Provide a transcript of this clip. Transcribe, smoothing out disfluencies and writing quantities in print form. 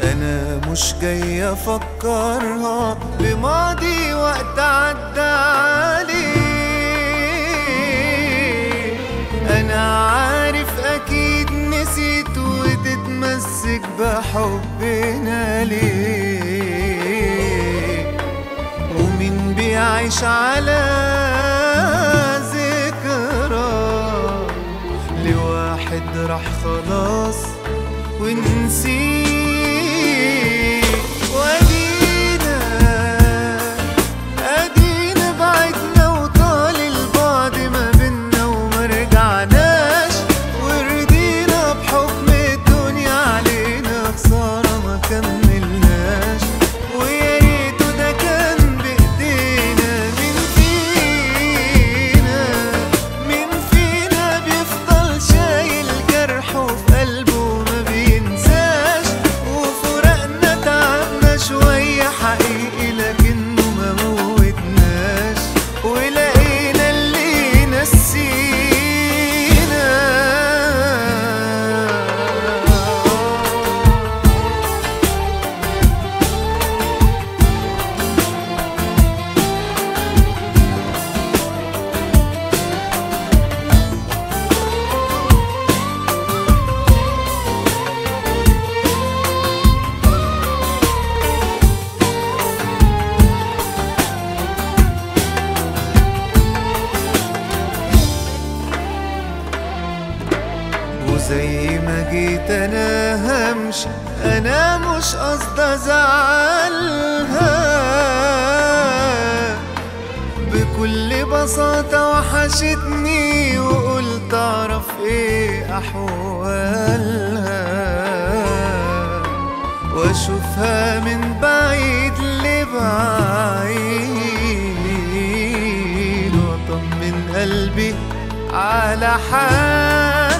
انا مش جاي افكرها بماضي وقت عدى عليه. انا عارف اكيد نسيت وتتمسك بحبنا ليه. ومين بيعيش على ذكرى لواحد راح خلاص ونسيه. ادينا بعدنا وطال البعد ما بينا وما رجعناش، ورضينا بحكم الدنيا علينا خسارة ما كملناش. ويا ريته ده كان بايدينا. مين فينا بيفضل شايل جرح وفي قلبه ما بينساش. وفراقنا تعبنا شوية حقيقي لكنه ما موتناش، ولقينا اللي نسينا. وزي ما جيت انا همشي، انا مش قصدي ازعلها. بكل بساطة وحشتني وقلت اعرف ايه احوالها، واشوفها من بعيد لبعيد واطمن قلبي على حالها.